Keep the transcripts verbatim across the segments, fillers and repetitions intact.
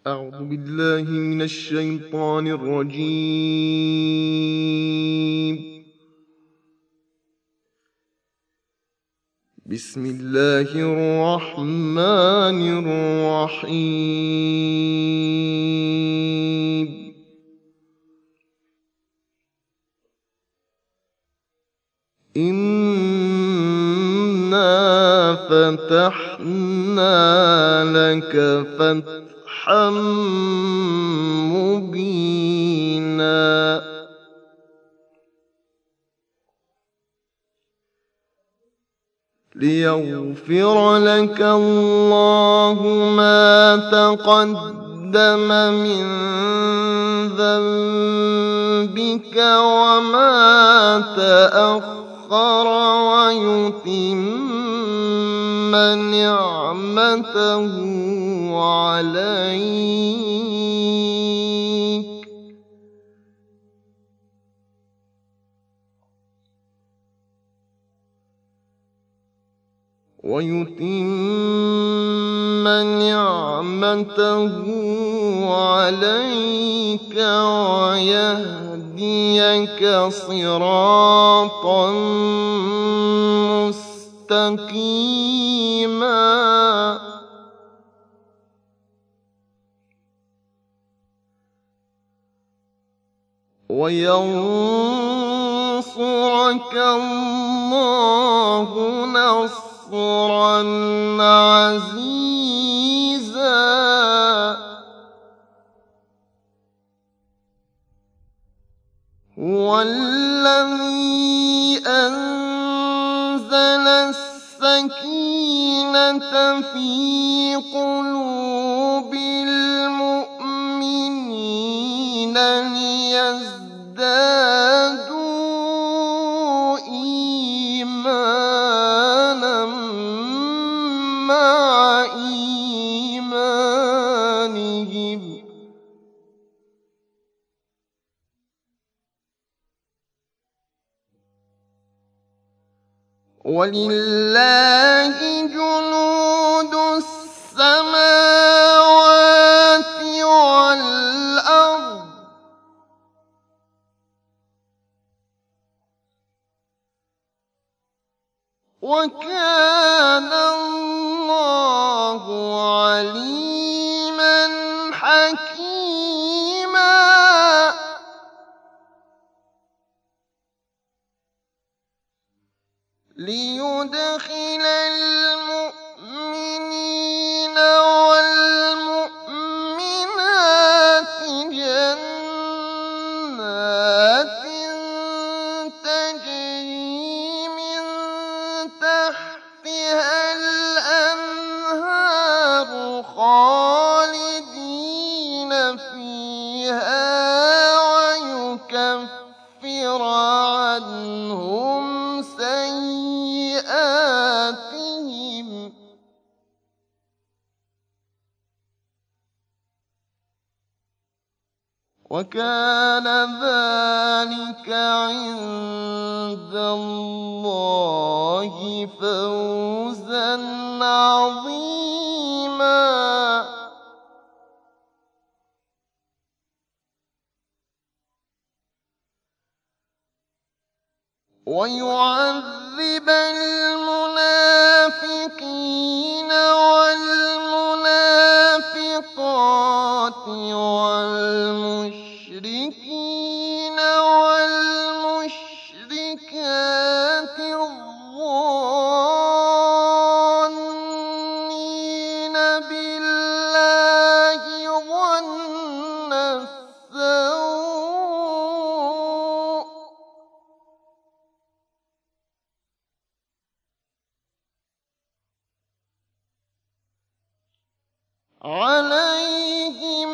أعوذ بالله من الشيطان الرجيم. بسم الله الرحمن الرحيم. إنا فتحنا لك فتحا مبينا ليغفر لك الله ما تقدم من ذنبك وما تأخر ويتم نعمته عليك ويتم نعمته عليك ويهديك صراطا مستقيما وينصرك الله نصرا عزيزا هو الذي أنزل السكينة في قلوب المؤمنين ليزدادوا إيمانا مع إيمانهم ولله جنود السماوات والأرض وكان الله عليما حكيما ليدخل المؤمنين والمؤمنات جنات تجري من تحتها الأنهار خالدين فيها ويكفر عنهم سيئاتهم وكان ذلك عند الله فوزا عظيما ويعذب المنافقين والمنافقات والمشركين والمشركات الظانين بالله ظن السوء عليهم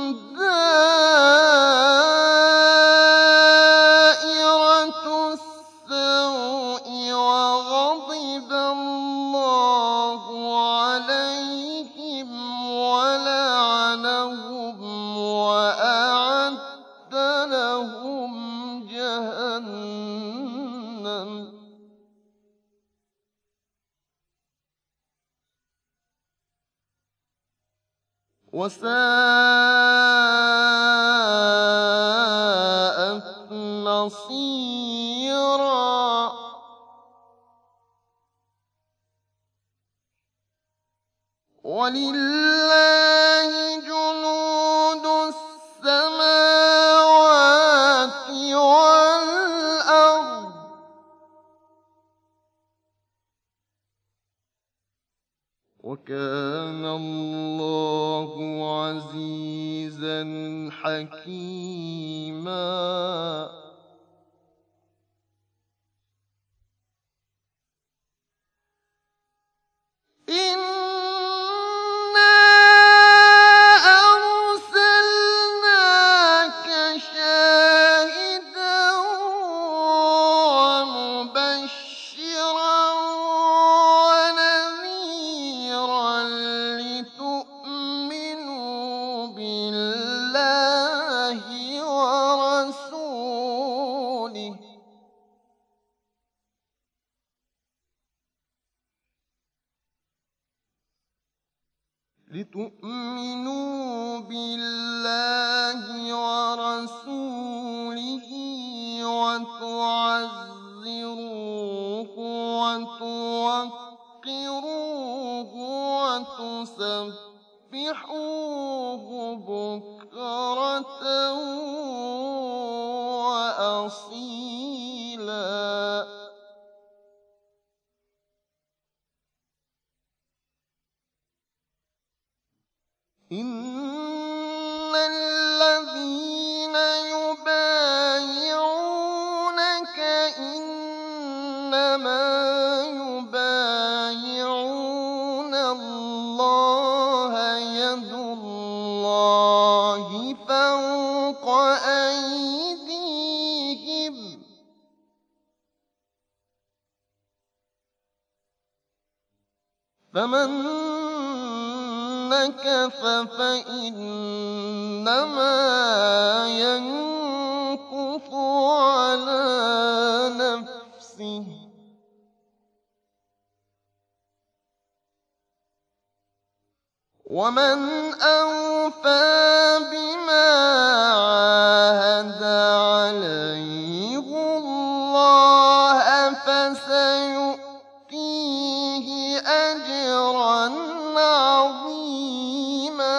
دائرة السوء وغضب الله عليهم ولعنهم وأعد لهم جهنم وساءت مصيرا ولله جنود السماوات والأرض وكان الله عزيزا حكيما لتؤمنوا بالله ورسوله وتعزروه وتوقروه وتسبحوه بكرة وأصيلا إن الذين يبايعونك إنما يبايعون الله يد الله فوق أيديهم فمن نكث فإنما ينكث على نفسه ومن أوفى بما عاهد عليه الله فسيؤتيه أجرا عظيما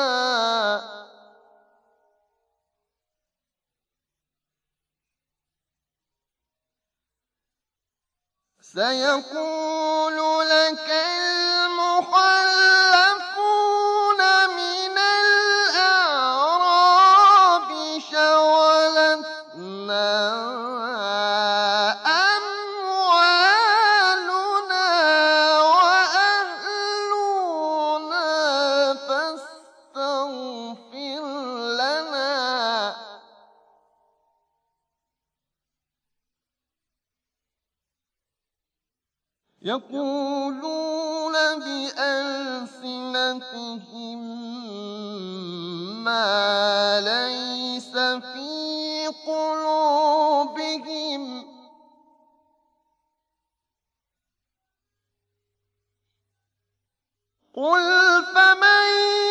سيقول لك المخلفون من الأعراب شغلتنا أموالنا وأهلنا فاستغفر لنا يقولون بألسنتهم ما ليس في قلوبهم قل فمن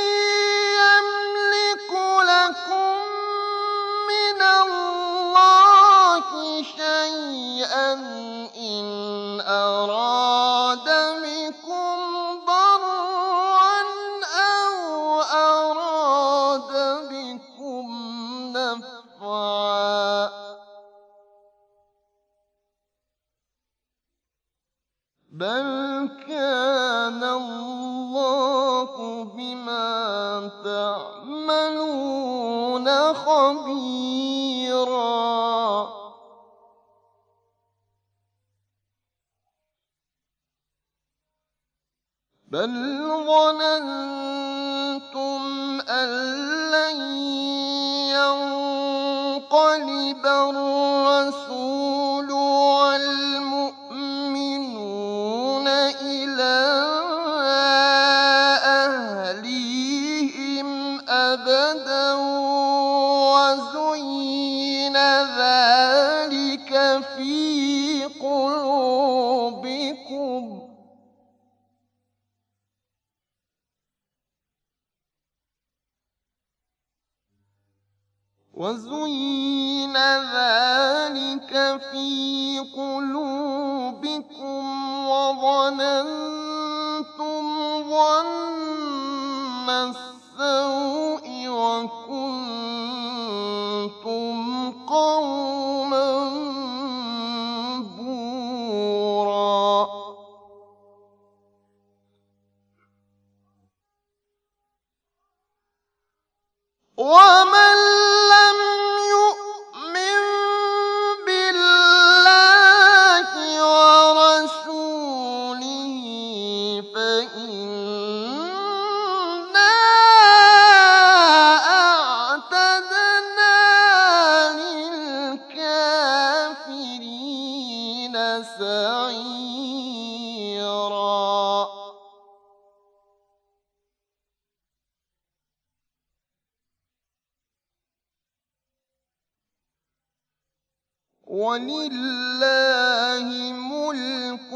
يملك لكم من الله شيئا إن أراد بكم ضرا أو أراد بكم نفعا بل كان الله بما تعملون خبيرا بل ظننتم أن لن ينقلب الرسول والمؤمنون إلى أهليهم أبدا وزين ذلك في قلوبكم وزين ذلك في قلوبكم وظننتم ظن السوء وكنتم قوما بورا ومن لم يؤمن بالله ورسوله فإنا أعتدنا للكافرين سعيرا ولله ملك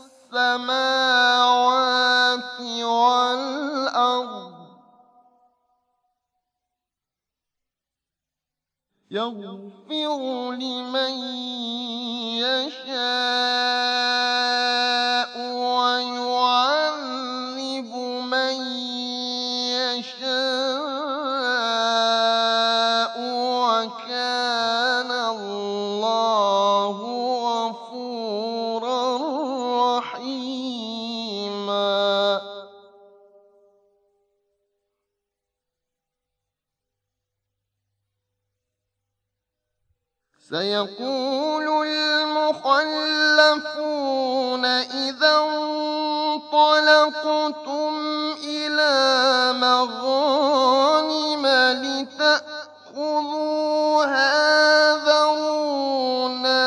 السماوات والأرض يغفر لمن يشاء ويعذب من يشاء وكان الله غفورا رحيما سيقول المخلفون إذا انطلقتم إلى مغانم لتأخذوها ذرونا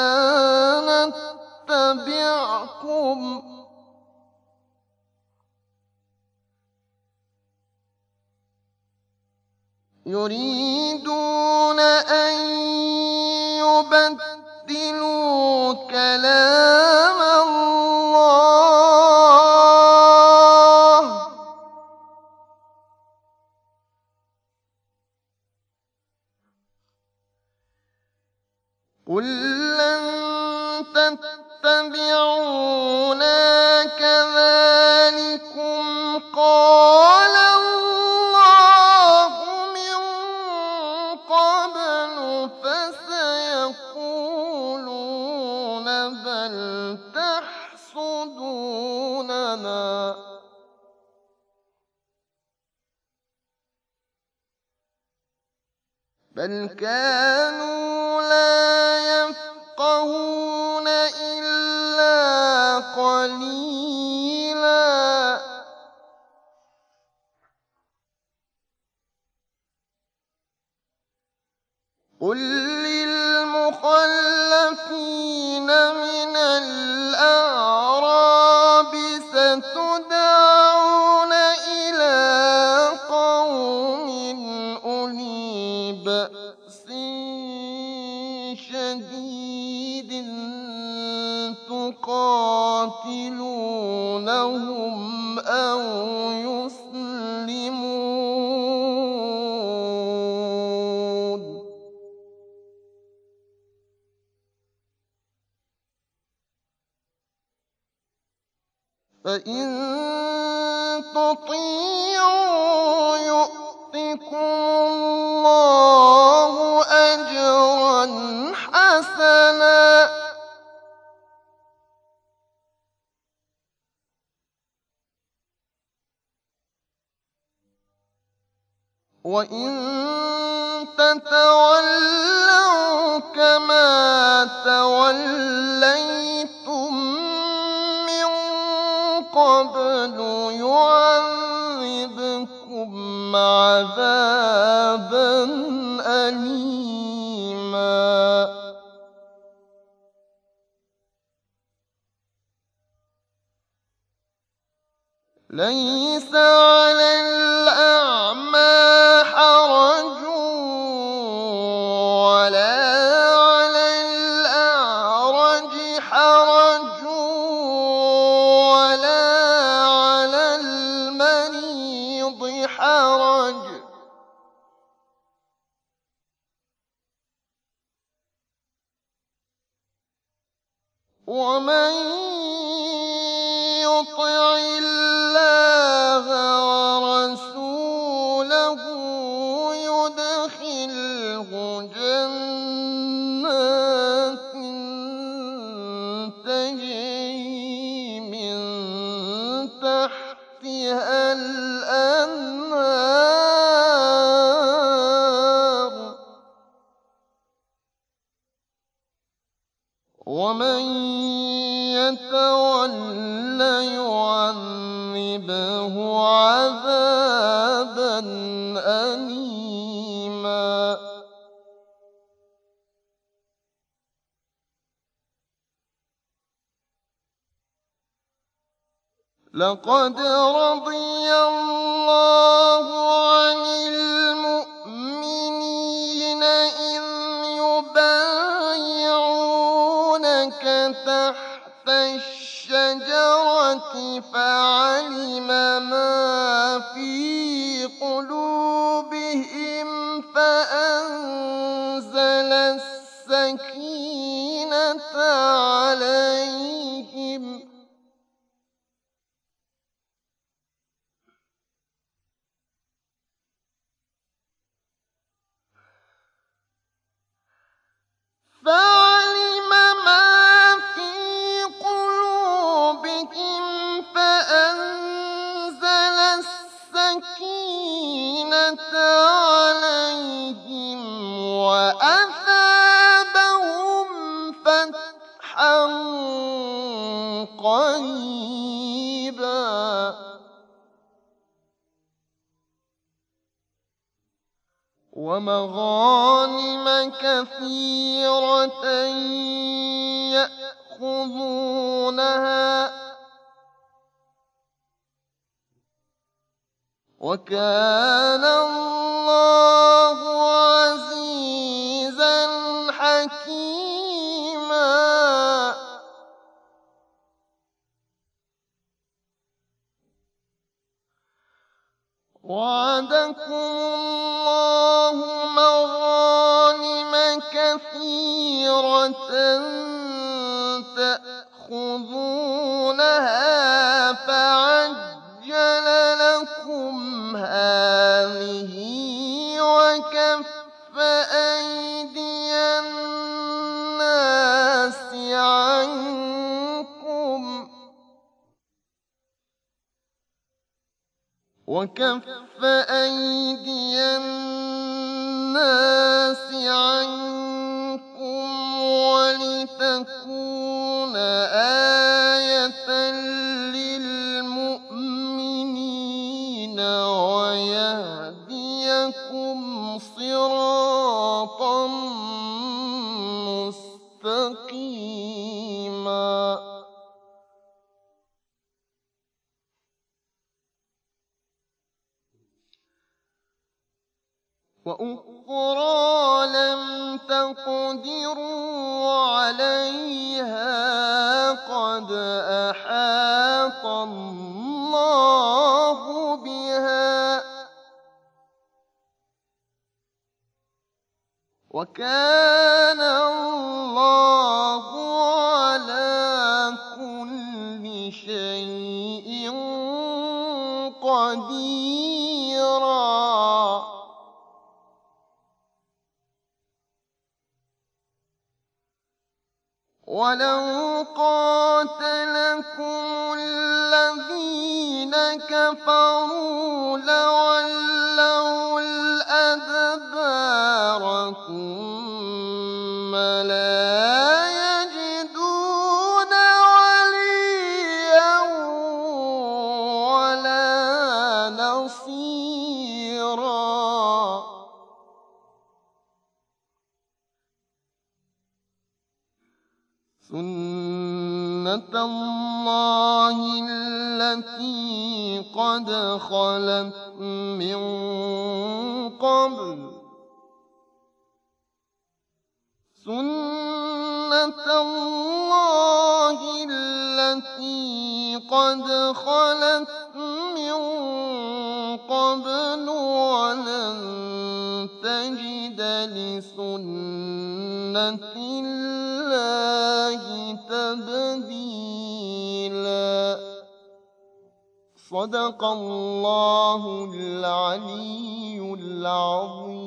نتبعكم يريدون أن يبدلوا كلام الله قل لن تتبعونا كذلكم قال الله من قبل فسيقولون بل تحسدوننا بل كانوا لا يفقهون إلا قليلا قل للمخلفين من الأعراب ستدعون إلى قوم أولي بأس شديد تقاتلونهم أو يسلمون فإن تطيعوا يؤتكم الله أجرا حسنا وإن تتولوا كما توليتم من قبل يعذبكم عذابا أليما ليس على الأعمى حرج ولا على الأعرج حرج ولا على المريض حرج ومن يطع الله ورسوله يدخله جنات تجري من تحتها الأنهار، ومن يتول يعذبه عذابا أليما. لقد رضي الله عن المؤمنين إذ يبايعونك تحت الشجرة فعلم ما في قلوبهم فأنزل السكينة عليهم فعلم ما في قلوبهم فأنزل السكينة عليهم وأثابهم فتحا قريبا. ومغانم كثيرة يأخذونها وكان الله عزيزا حكيما. وعدكم الله مغانم كثيرة تأخذونها فعجل لكم هذه وكف أيدي الناس عنكم وكف أيدي الناس عنكم ولتكون آية للمؤمنين ويهديكم صراطا مستقيما. وأخرى لم تقدروا عليها قد أحاط الله بها وكان الله على كل شيء قديرا. ولو قاتلكم الذين كفروا لولوا الأدبار ثم لا يجدون وليا ولا نصيرا. سنة الله التي قد خلت من قبل سنة الله التي قد خلت من قبل ولن تجد لسنة الله تبديلا. صدق الله العلي العظيم.